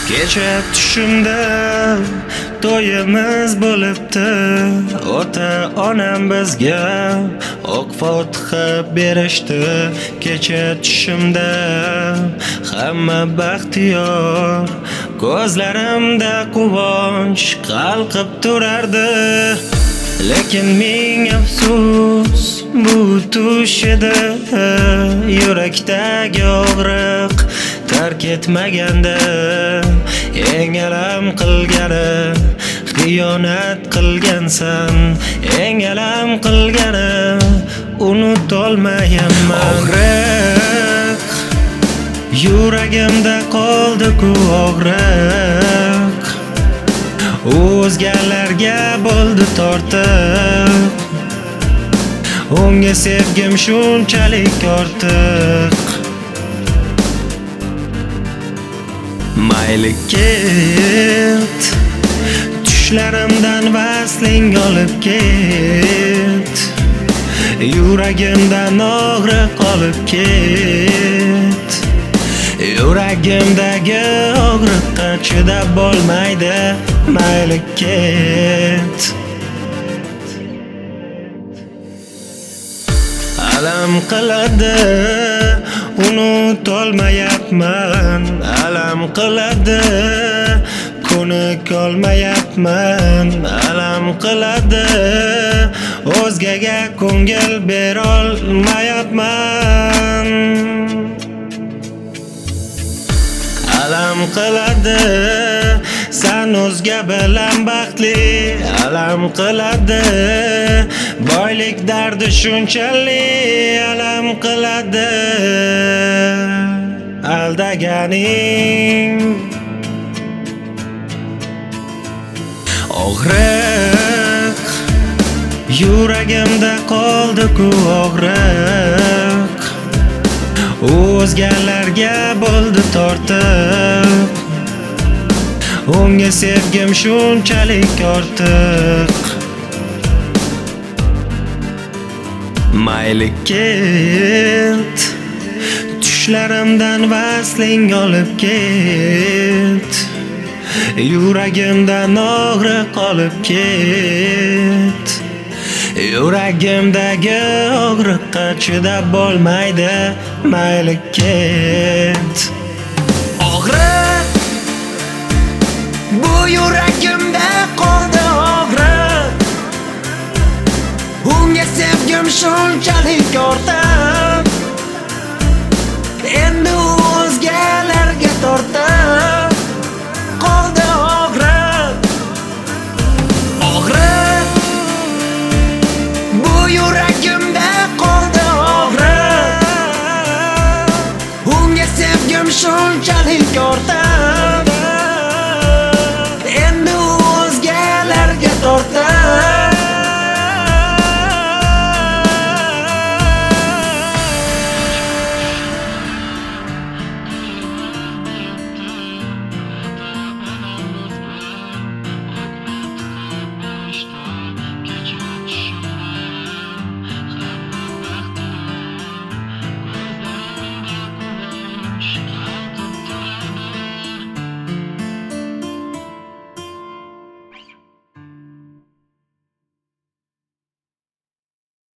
Kecha tushimda to'yimiz bo'libdi. Ota-onam bizga oq fotiha berishdi. Kecha tushimda hamma baxtiyor, ko'zlarimda quvonch qalqib turardi. Lekin ming afsus bu tush edi. Yurakdagi og'riq tark etmaganda, eng alam qilgani xiyonat qilgansan. Eng alam qilgani unutolmayman. Og'riq yuragimda qoldi-ku, og'riq o'zgalarga bo'ldi tortiq. Unga sevgim shunchalik ortiq. Mayli ket, tushlarimdan vasling olib ket. Yuragimdan og'riq olib ket. Yuragimdagi og'riqqa chidab bo'lmaydi. Mayli ket. Alam qiladi, unutolmayapman. Alam qiladi, ko'nikolmayapman. Alam qiladi, o'zgaga ko'ngil berolmayapman. Alam qiladi, sen o'zga bilan baxtli. Alam qiladi, boylik dardi shunchalik. Alam qiladi, aldaganing. Og'riq yuragimda qoldi-ku, og'riq o'zgalarga bo'ldi tortiq. Unga sevgim shunchalik ortiq. Mayli ket, tushlarimdan vasling olib ket. Yuragimdan og'riq olib ket. Yuragimdagi og'riqqa chidab bo'lmaydi. Mayli ket. Og'riq bu yuragimda qoldi, og'riq. Unga sevgim shunchalik ortiq. Endi